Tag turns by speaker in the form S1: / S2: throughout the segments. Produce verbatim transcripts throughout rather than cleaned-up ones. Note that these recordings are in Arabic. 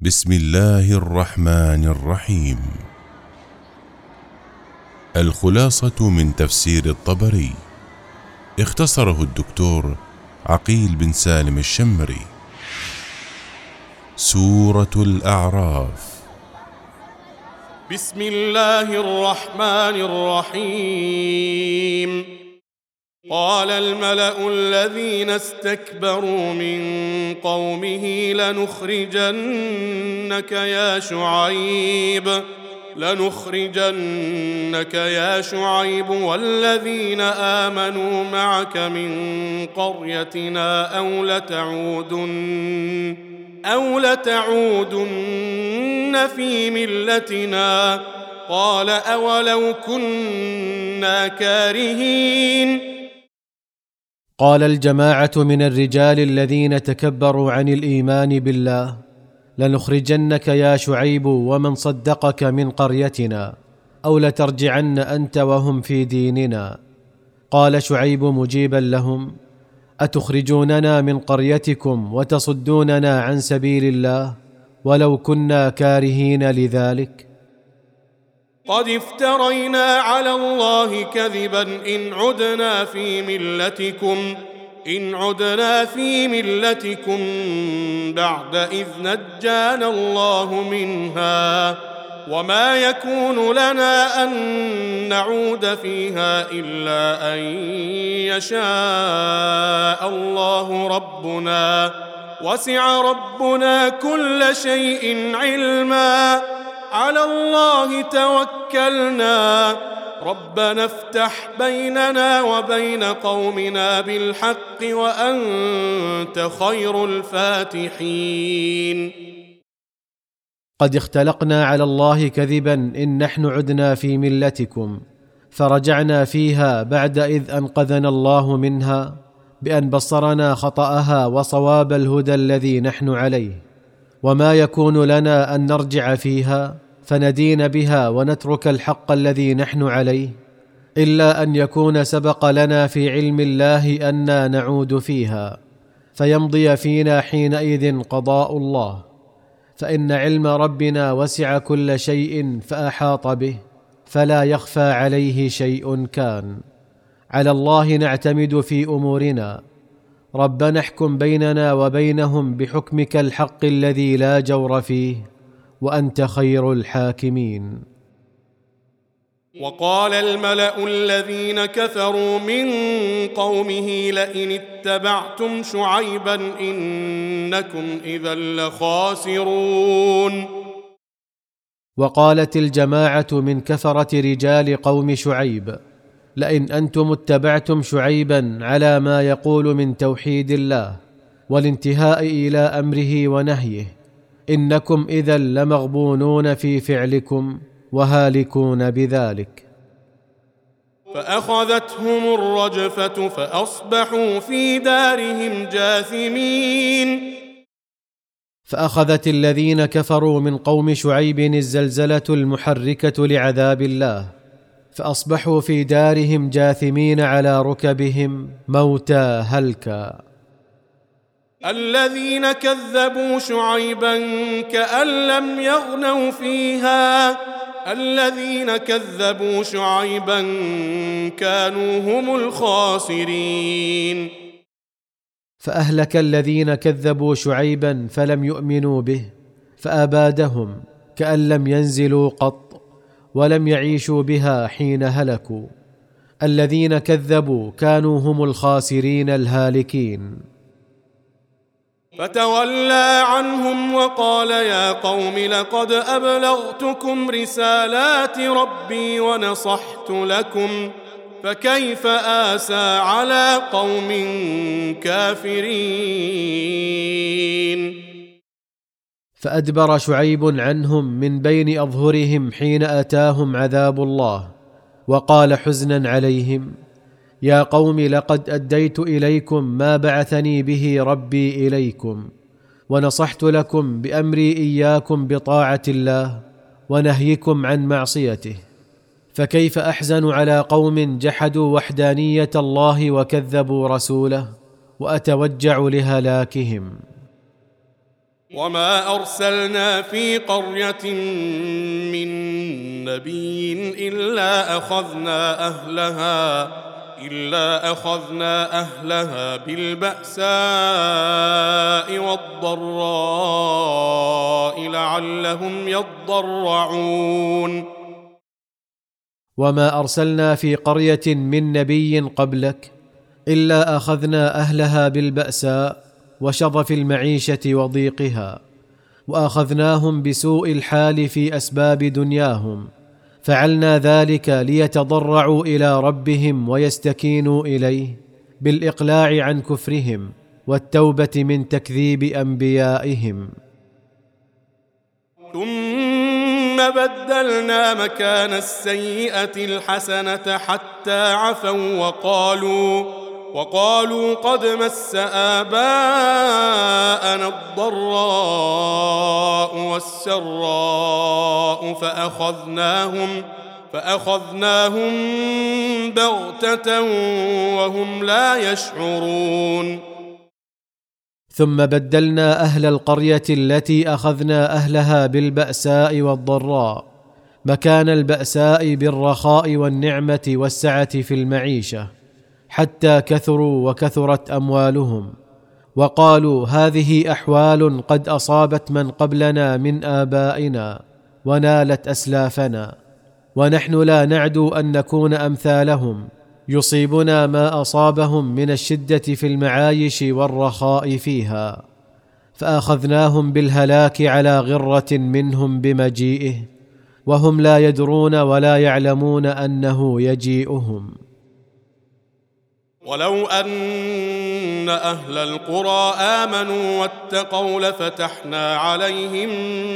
S1: بسم الله الرحمن الرحيم. الخلاصة من تفسير الطبري، اختصره الدكتور عقيل بن سالم الشمري. سورة الأعراف.
S2: بسم الله الرحمن الرحيم. قال الملأ الذين استكبروا من قومه لنخرجنك يا شعيب لنخرجنك يا شعيب والذين آمنوا معك من قريتنا أو لتعودن أو لتعودن في ملتنا. قال أولو كنا كارهين.
S3: قال الجماعة من الرجال الذين تكبروا عن الإيمان بالله: لنخرجنك يا شعيب ومن صدقك من قريتنا أو لترجعن أنت وهم في ديننا. قال شعيب مجيبا لهم: أتخرجوننا من قريتكم وتصدوننا عن سبيل الله ولو كنا كارهين لذلك؟
S2: قد افترينا على الله كذبا إن عدنا في ملتكم إن عدنا في ملتكم بعد إذ نجانا الله منها، وما يكون لنا أن نعود فيها إلا أن يشاء الله ربنا، وسع ربنا كل شيء علما، على الله توكلنا، ربنا افتح بيننا وبين قومنا بالحق وأنت خير الفاتحين.
S3: قد اختلقنا على الله كذبا إن نحن عدنا في ملتكم فرجعنا فيها بعد إذ أنقذنا الله منها بأن بصرنا خطأها وصواب الهدى الذي نحن عليه، وما يكون لنا أن نرجع فيها فندين بها ونترك الحق الذي نحن عليه إلا أن يكون سبق لنا في علم الله أننا نعود فيها فيمضي فينا حينئذ قضاء الله، فإن علم ربنا وسع كل شيء فأحاط به فلا يخفى عليه شيء كان. على الله نعتمد في أمورنا، ربنا احكم بيننا وبينهم بحكمك الحق الذي لا جور فيه وأنت خير الحاكمين.
S2: وقال الملأ الذين كفروا من قومه لئن اتبعتم شعيبا إنكم إذا لخاسرون.
S3: وقالت الجماعة من كفرة رجال قوم شعيب: لئن أنتم اتبعتم شعيبا على ما يقول من توحيد الله والانتهاء إلى أمره ونهيه إنكم إذا لمغبونون في فعلكم وهالكون بذلك.
S2: فأخذتهم الرجفة فأصبحوا في دارهم جاثمين.
S3: فأخذت الذين كفروا من قوم شعيب الزلزلة المحركة لعذاب الله فأصبحوا في دارهم جاثمين على ركبهم موتى هلكا.
S2: الذين كذبوا شعيبا كأن لم يغنوا فيها الذين كذبوا شعيبا كانوا هم الخاسرين.
S3: فأهلك الذين كذبوا شعيبا فلم يؤمنوا به فأبادهم كأن لم ينزلوا قط ولم يعيشوا بها حين هلكوا. الذين كذبوا كانوا هم الخاسرين الهالكين.
S2: فتولى عنهم وقال يا قوم لقد أبلغتكم رسالات ربي ونصحت لكم فكيف آسى على قوم كافرين.
S3: فأدبر شعيب عنهم من بين أظهرهم حين أتاهم عذاب الله وقال حزنا عليهم: يا قوم لقد أديت إليكم ما بعثني به ربي إليكم ونصحت لكم بأمري إياكم بطاعة الله ونهيكم عن معصيته، فكيف أحزن على قوم جحدوا وحدانية الله وكذبوا رسوله وأتوجع لهلاكهم.
S2: وما أرسلنا في قرية من نبي إلا أخذنا أهلها إلا أخذنا أهلها بالبأساء والضراء لعلهم يضرعون.
S3: وما أرسلنا في قرية من نبي قبلك إلا أخذنا أهلها بالبأساء وشظف المعيشة وضيقها، وأخذناهم بسوء الحال في أسباب دنياهم، فعلنا ذلك ليتضرعوا إلى ربهم ويستكينوا إليه بالإقلاع عن كفرهم والتوبة من تكذيب أنبيائهم.
S2: ثم بدلنا مكان السيئة الحسنة حتى عفوا وقالوا وقالوا قد مس آباءنا الضراء والسراء فأخذناهم فأخذناهم بغتة وهم لا يشعرون.
S3: ثم بدلنا أهل القرية التي أخذنا أهلها بالبأساء والضراء مكان البأساء بالرخاء والنعمة والسعة في المعيشة، حتى كثروا وكثرت أموالهم، وقالوا هذه أحوال قد أصابت من قبلنا من آبائنا ونالت أسلافنا، ونحن لا نعدو أن نكون أمثالهم، يصيبنا ما أصابهم من الشدة في المعايش والرخاء فيها، فأخذناهم بالهلاك على غرة منهم بمجيئه، وهم لا يدرون ولا يعلمون أنه يجيئهم.
S2: ولو أن أهل القرى آمنوا واتقوا لفتحنا عليهم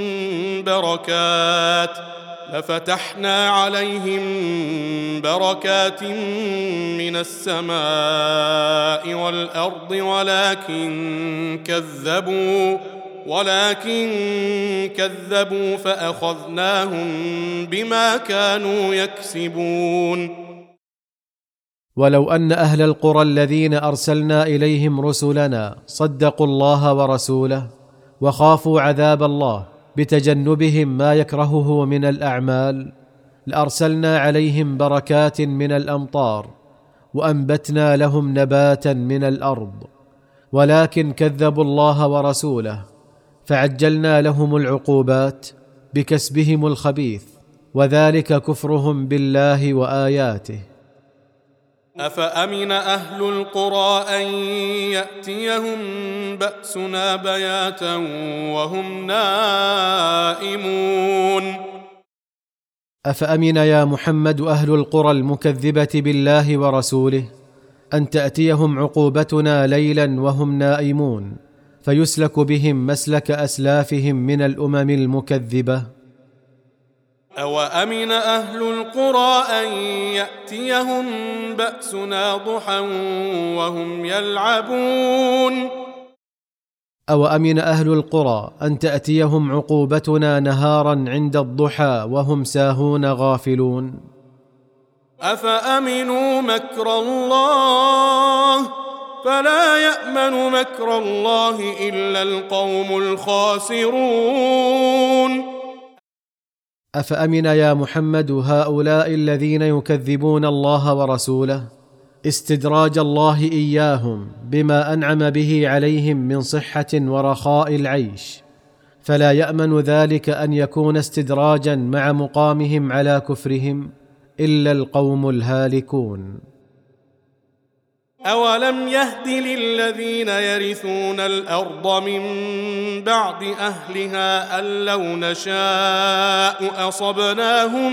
S2: بركات لفتحنا عليهم بركات من السماء والأرض ولكن كذبوا ولكن كذبوا فأخذناهم بما كانوا يكسبون.
S3: ولو أن أهل القرى الذين أرسلنا إليهم رسلنا صدقوا الله ورسوله وخافوا عذاب الله بتجنبهم ما يكرهه من الأعمال، لأرسلنا عليهم بركات من الأمطار وأنبتنا لهم نباتا من الأرض، ولكن كذبوا الله ورسوله فعجلنا لهم العقوبات بكسبهم الخبيث، وذلك كفرهم بالله وآياته.
S2: أفأمن أهل القرى أن يأتيهم بأسنا بياتا وهم نائمون.
S3: أفأمن يا محمد أهل القرى المكذبة بالله ورسوله أن تأتيهم عقوبتنا ليلا وهم نائمون، فيسلك بهم مسلك أسلافهم من الأمم المكذبة؟
S2: أوأمن أهل القرى أن يأتيهم بأسنا ضحى وهم يلعبون.
S3: أوأمن أهل القرى أن تأتيهم عقوبتنا نهارا عند الضحى وهم ساهون غافلون؟
S2: أفأمنوا مكر الله فلا يأمن مكر الله إلا القوم الخاسرون.
S3: أفأمن يا محمد هؤلاء الذين يكذبون الله ورسوله استدراج الله إياهم بما أنعم به عليهم من صحة ورخاء العيش، فلا يأمن ذلك أن يكون استدراجا مع مقامهم على كفرهم إلا القوم الهالكون.
S2: أولم يهد للذين يرثون الأرض من بعد أهلها أن لو نشاء أصبناهم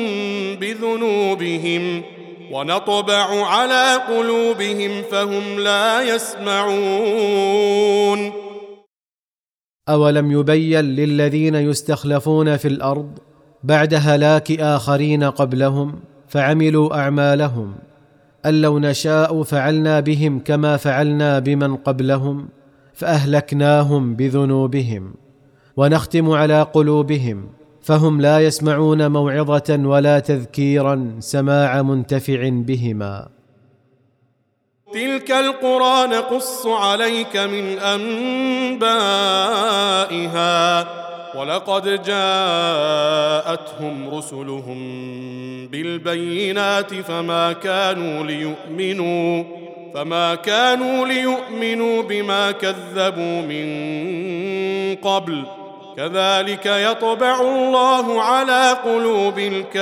S2: بذنوبهم ونطبع على قلوبهم فهم لا يسمعون.
S3: أولم يبين للذين يستخلفون في الأرض بعد هلاك آخرين قبلهم فعملوا أعمالهم أن لو نشاء فعلنا بهم كما فعلنا بمن قبلهم فأهلكناهم بذنوبهم ونختم على قلوبهم فهم لا يسمعون موعظة ولا تذكيرا سماع منتفع بهما.
S2: تلك القرى نقص عليك من أنبائها ولقد جاءتهم رسلهم بالبينات فما كانوا ليؤمنوا فما كانوا ليؤمنوا بما كذبوا من قبل كذلك يطبع الله على قلوب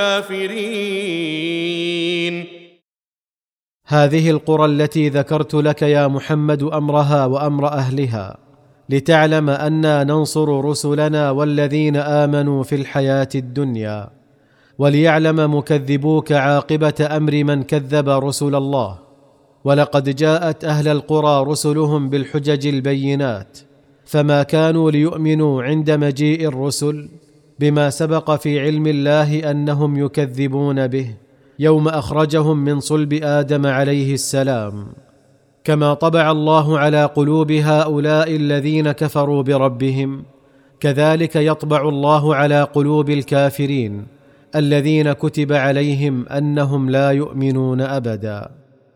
S2: الكافرين.
S3: هذه القرى التي ذكرت لك يا محمد أمرها وأمر أهلها لتعلم أنا ننصر رسلنا والذين آمنوا في الحياة الدنيا، وليعلم مكذبوك عاقبة أمر من كذب رسل الله. ولقد جاءت أهل القرى رسلهم بالحجج البينات فما كانوا ليؤمنوا عند مجيء الرسل بما سبق في علم الله أنهم يكذبون به يوم أخرجهم من صلب آدم عليه السلام، كما طبع الله على قلوب هؤلاء الذين كفروا بربهم كذلك يطبع الله على قلوب الكافرين الذين كتب عليهم أنهم لا يؤمنون أبدا.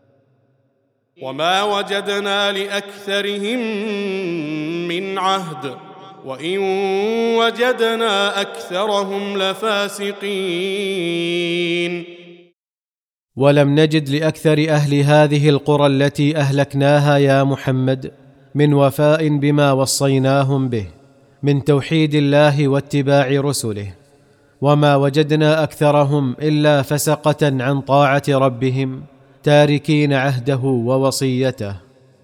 S2: وما وجدنا لأكثرهم من عهد وإن وجدنا أكثرهم لفاسقين.
S3: ولم نجد لأكثر أهل هذه القرى التي أهلكناها يا محمد من وفاء بما وصيناهم به من توحيد الله واتباع رسله، وما وجدنا أكثرهم إلا فسقة عن طاعة ربهم تاركين عهده ووصيته.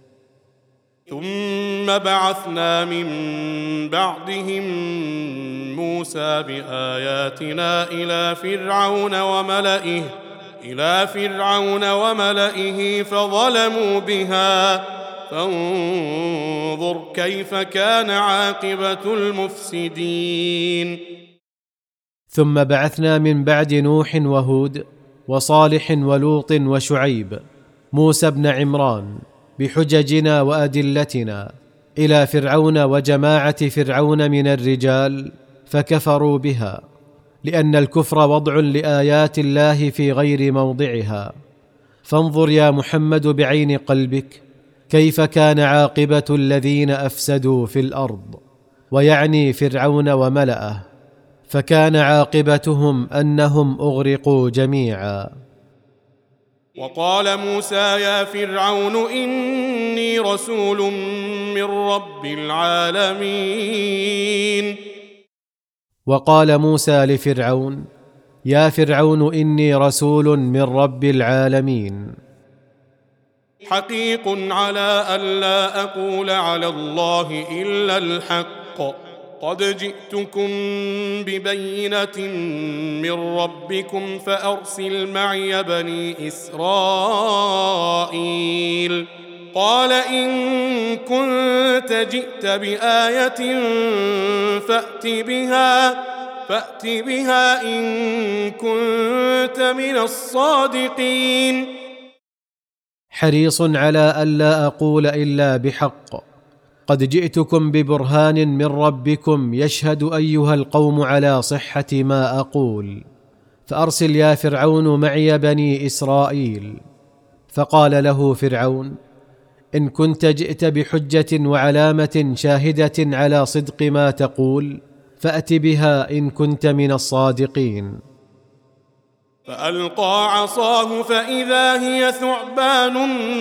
S2: ثم بعثنا من بعدهم موسى بآياتنا إلى فرعون وملئه إلى فرعون وملئه فظلموا بها فانظر كيف كان عاقبة المفسدين.
S3: ثم بعثنا من بعد نوح وهود وصالح ولوط وشعيب موسى بن عمران بحججنا وأدلتنا إلى فرعون وجماعة فرعون من الرجال فكفروا بها، لأن الكفر وضع لآيات الله في غير موضعها. فانظر يا محمد بعين قلبك كيف كان عاقبة الذين أفسدوا في الأرض، ويعني فرعون وملئه، فكان عاقبتهم أنهم أغرقوا جميعا.
S2: وقال موسى يا فرعون إني رسول من رب العالمين.
S3: وقال موسى لفرعون يا فرعون إني رسول من رب العالمين.
S2: حقيق على ألا أقول على الله إلا الحق، قد جئتكم ببينة من ربكم فأرسل معي بني إسرائيل. قال إن كنت جئت بآية فأت بها فأت بها إن كنت من الصادقين.
S3: حريص على ألا أقول إلا بحق، قد جئتكم ببرهان من ربكم يشهد أيها القوم على صحة ما أقول، فأرسل يا فرعون معي بني إسرائيل. فقال له فرعون إن كنت جئت بحجة وعلامة شاهدة على صدق ما تقول فأت بها إن كنت من الصادقين.
S2: فألقى عصاه فإذا هي ثعبان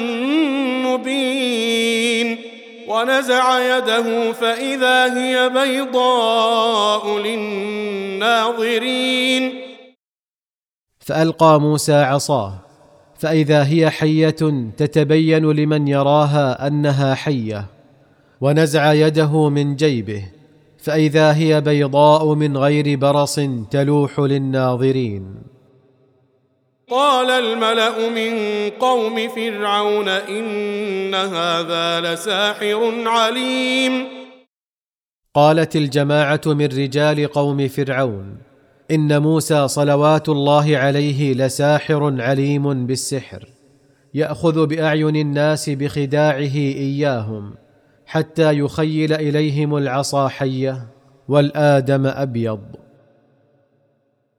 S2: مبين، ونزع يده فإذا هي بيضاء للناظرين.
S3: فألقى موسى عصاه فإذا هي حية تتبين لمن يراها أنها حية، ونزع يده من جيبه فإذا هي بيضاء من غير برص تلوح للناظرين.
S2: قال الملأ من قوم فرعون إن هذا لساحر عليم.
S3: قالت الجماعة من رجال قوم فرعون إن موسى صلوات الله عليه لساحر عليم بالسحر، يأخذ بأعين الناس بخداعه إياهم حتى يخيل إليهم العصا حية والآدم أبيض.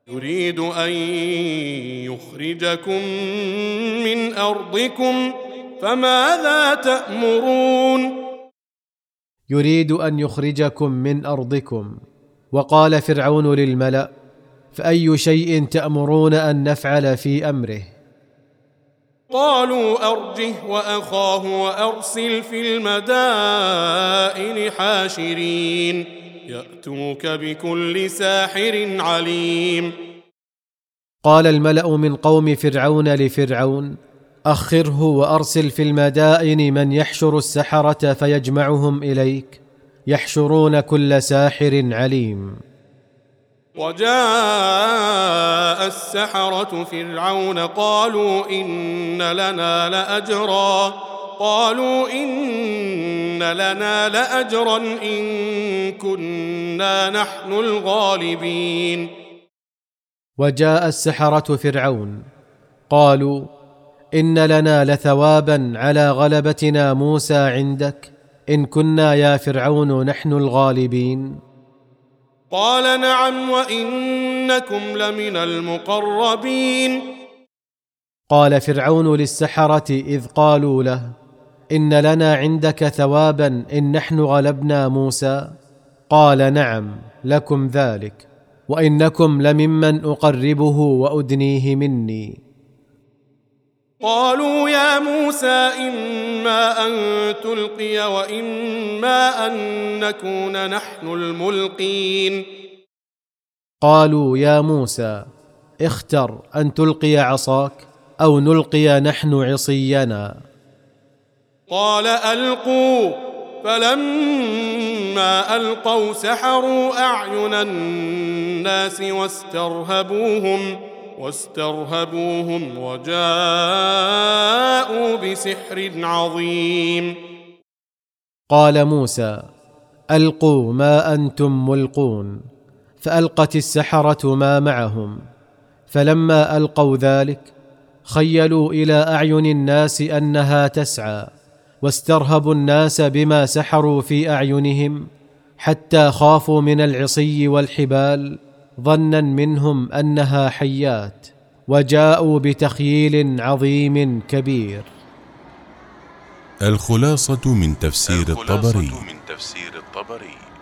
S2: يريد أن يخرجكم من أرضكم فماذا تأمرون؟
S3: يريد أن يخرجكم من أرضكم. وقال فرعون للملأ: فأي شيء تأمرون أن نفعل في أمره؟
S2: قالوا أرجه وأخاه وأرسل في المدائن حاشرين يأتوك بكل ساحر عليم.
S3: قال الملأ من قوم فرعون لفرعون: أخره وأرسل في المدائن من يحشر السحرة فيجمعهم إليك، يحشرون كل ساحر عليم.
S2: وجاء السحرة فرعون قالوا إن لنا لأجرا قالوا إن لنا لأجرا إن كنا نحن الغالبين.
S3: وجاء السحرة فرعون قالوا: إن لنا لثوابا على غلبتنا موسى عندك، إن كنا يا فرعون نحن الغالبين.
S2: قال: نعم وإنكم لمن المقربين.
S3: قال فرعون للسحرة إذ قالوا له: إن لنا عندك ثوابا إن نحن غلبنا موسى. قال: نعم لكم ذلك، وإنكم لممن أقربه وأدنيه مني.
S2: قالوا يا موسى إما أن تلقي وإما أن نكون نحن الملقين.
S3: قالوا يا موسى اختر أن تلقي عصاك أو نلقي نحن عصينا.
S2: قال ألقوا، فلما ألقوا سحروا أعين الناس واسترهبوهم واسترهبوهم وجاءوا بسحر عظيم.
S3: قال موسى: ألقوا ما أنتم ملقون. فألقت السحرة ما معهم، فلما ألقوا ذلك خيلوا إلى أعين الناس أنها تسعى، واسترهبوا الناس بما سحروا في أعينهم، حتى خافوا من العصي والحبال ظنا منهم أنها حيات، وجاءوا بتخييل عظيم كبير.
S1: الخلاصة من تفسير
S4: الخلاصة
S1: الطبري.
S4: من تفسير الطبري